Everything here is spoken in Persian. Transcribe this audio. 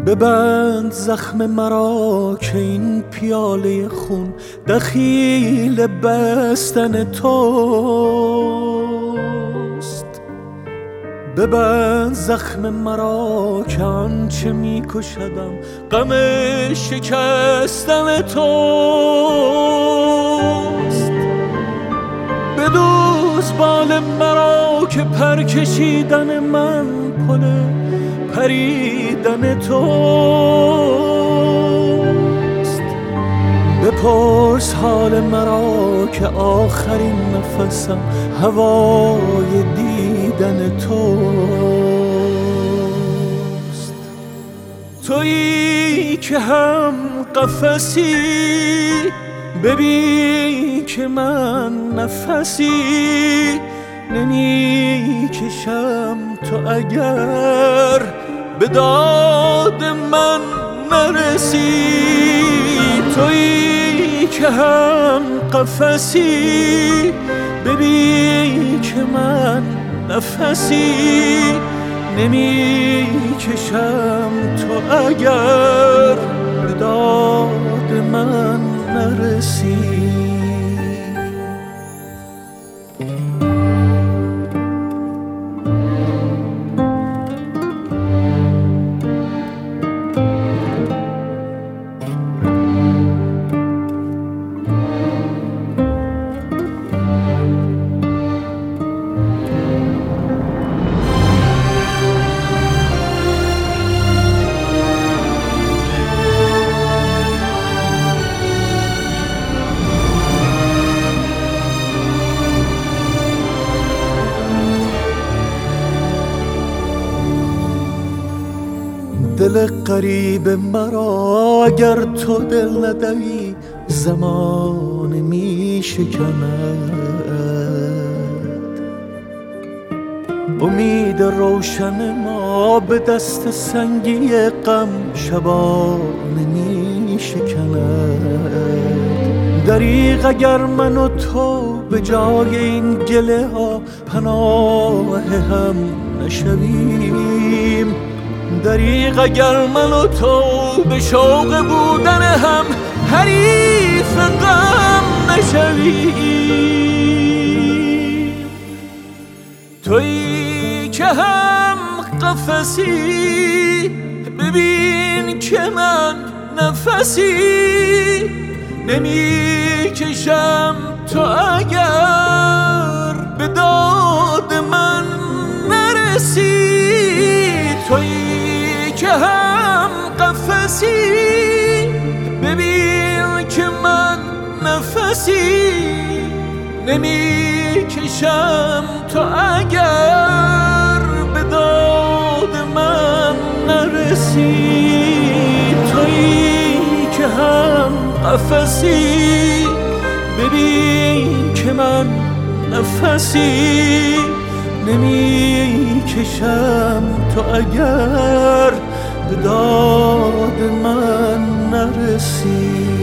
ببند زخم مرا که این پیاله خون دخیل بستن توست. ببند زخم مرا که آنچه میکشدم غم شکستن توست. بدوز بال مرا که پر کشیدن من پل پریدن توست. بپرس حال مرا که آخرین نفسم هوای دیدن توست. تویی که هم قفسی ببین که من نفسی نمی کشم تو اگر به داد من نرسی. تویی که هم قفسی ببین که من نفسی نمی کشم تو اگر به داد من نرسی. دل غریب مرا اگر تو دل ندهی زمان می شکند. امید روشن ما به دست سنگی غم شبانه می شکند. دریغ اگر من و تو به جای این گله ها پناه هم نشویم. دریغ اگر من و تو به شوق بودن هم حریف غم نشویم. تویی که هم قفسی ببین که من نفسی نمی کشم تو اگر به داد من نرسی. تویی که هم قفسی ببین که من نفسی نمی کشم تو اگر به داد من نرسی. تویی که هم قفسی ببین که من نفسی نمی کشم تو اگر به داد من نرسی.